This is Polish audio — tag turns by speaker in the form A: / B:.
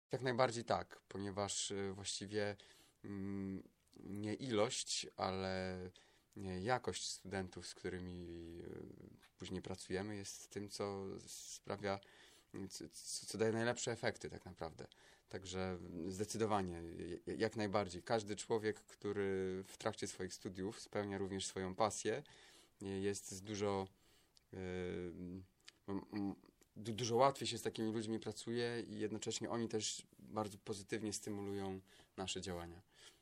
A: Jak najbardziej tak, ponieważ właściwie nie ilość, ale jakość studentów, z którymi później pracujemy, jest tym, co sprawia, co daje najlepsze efekty tak naprawdę. Także zdecydowanie, jak najbardziej. Każdy człowiek, który w trakcie swoich studiów spełnia również swoją pasję, jest z dużo, dużo łatwiej się z takimi ludźmi pracuje i jednocześnie oni też bardzo pozytywnie stymulują nasze działania.